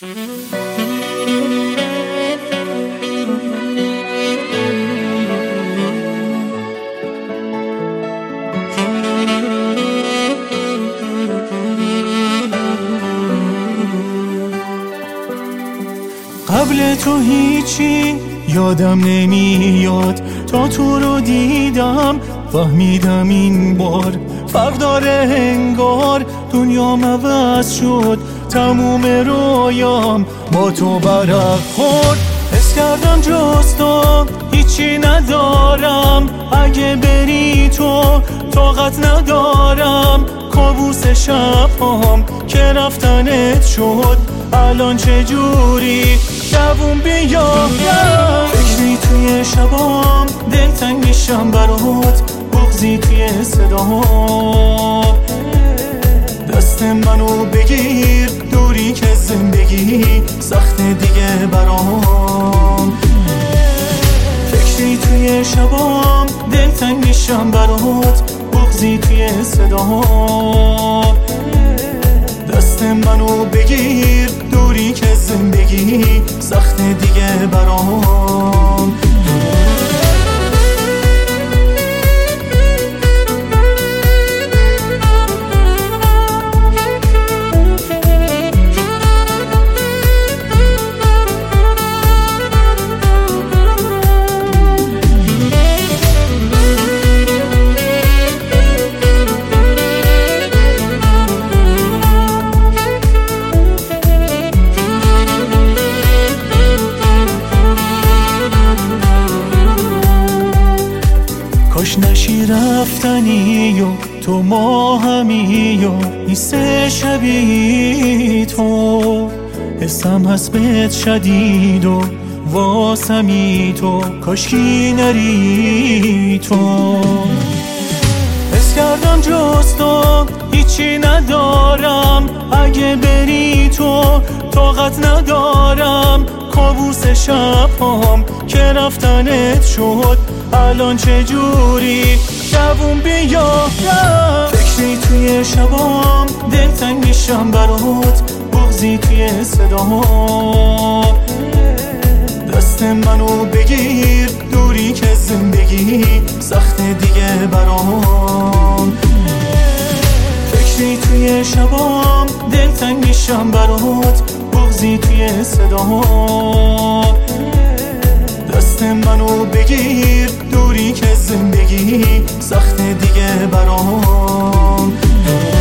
قبل تو هیچی یادم نمیاد، تا تو رو دیدم فهمیدم این بار فرق داره، انگار دنیام عوض شد، تموم رویام با تو برق خورد. حس کردم جز تو هیچی ندارم، اگه بری تو طاقت ندارم. کابوس شبام که رفتنت شد، الان چجوری دووم بیام؟ فکری توی شبام دلتنگ میشم برات، بغضی توی صدام. دست منو بگیر، دوری که زندگی سخت دیگه برام. فکری توی شبام دلتنگ میشم برات، بغضی توی صدام. دست منو بگیر، دوری که زندگی سخت دیگه برام. کاش نشی رفتنی و تو ما همی و نیست شبیه تو. حسم هست بهت شدید و واسمی تو، کاشکی نری تو. حس کردم جز تو هیچی ندارم، اگه بری تو طاقت ندارم. کابوس شبام که رفتنت شد، الان چجوری دووم بیام؟ فکری توی شبام دلتنگ میشم برات، بغضی توی صدام. دست منو بگیر، دوری که زندگی سخت دیگه برام. فکری توی شبام دلتنگ میشم برات، بغضی توی صدام. دست منو بگیر، دوری که زندگی سخت دیگه برام.